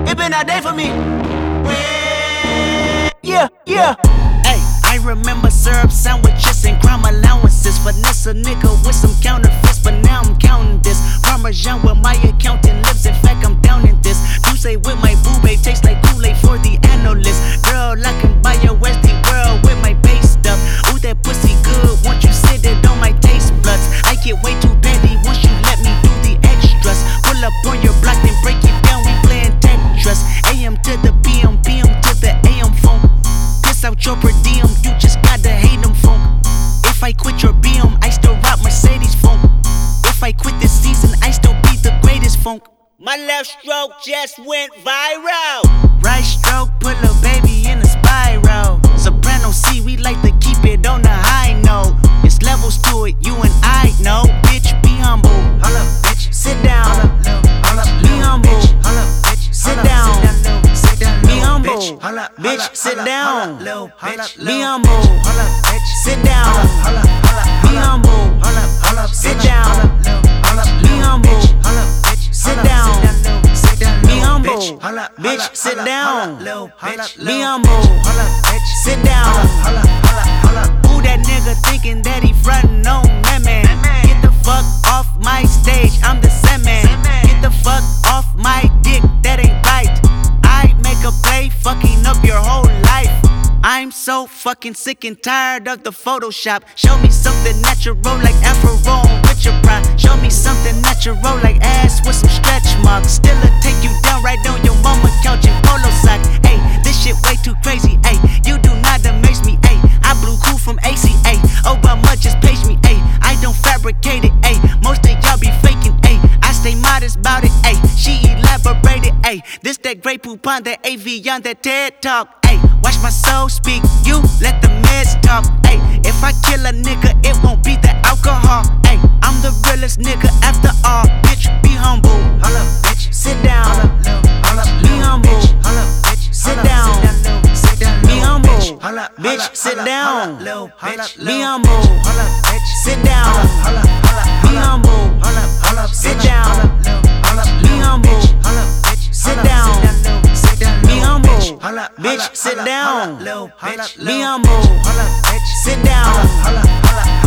It been a day for me. Yeah, yeah. Hey, I remember syrup sandwiches and crime allowances. Finesse a nigga with some counterfeits, but now I'm counting this. Parmesan where my accountant lives, in fact I'm down in this. You say with my boo babe, tastes like Kool-Aid for the analyst. Girl, I can buy your Westie world with my base stuff. Ooh, that pussy good, once you sit it on my taste buds. I get way too petty once you let me do the extras. Pull up on your block, then break it down, we playing Tetris. AM to the PM, PM to the AM phone. Piss out your per diem, you just gotta hate them phone. If I quit your BM, I still rock Mercedes phone. If I quit this season, I still be the greatest funk. My left stroke just went viral. Right stroke put a baby in a spiral. Soprano C, we like to keep it on the high note. It's levels to it, you and I know. Bitch, be humble. Hold up, bitch. Sit down. Be humble. Sit down. Be humble. Bitch, sit down. Be humble. Sit down. Be humble. Sit down. Be humble. Sit down. Be humble. Bitch, sit down. Be humble. Sit down. Who that nigga thinking that he frontin' on me, man? Get the fuck off my stage, I'm the Sandman. Get the fuck off my dick, that ain't right. I make a play, fucking up your whole life. I'm so fucking sick and tired of the Photoshop. Show me something natural like Afro with your pride. Show me something natural like ass with some stretch marks. Still'll take you down right on your mama couch in polo sock. Ayy, this shit way too crazy. Ayy, you do not amaze me. Ayy, I blew cool from ACA. Obama just page me. Ayy, I don't fabricate it. Ayy, most of y'all be faking. Ayy, I stay modest about it. Ayy, she elaborated. Ayy, this that Grey Poupon, that AV on that TED Talk. Ayy, watch my soul speak, you let the meds talk. Ayy, if I kill a nigga, it won't be the alcohol. Ayy, I'm the realest nigga after all. Bitch, be humble. Hold up, bitch. Sit down. Be humble. Sit down. Be humble. Bitch, sit down. Be humble. Sit down. Be humble. Sit down. Be humble. Sit down. Be humble. Bitch, sit down. Be humble. Sit down.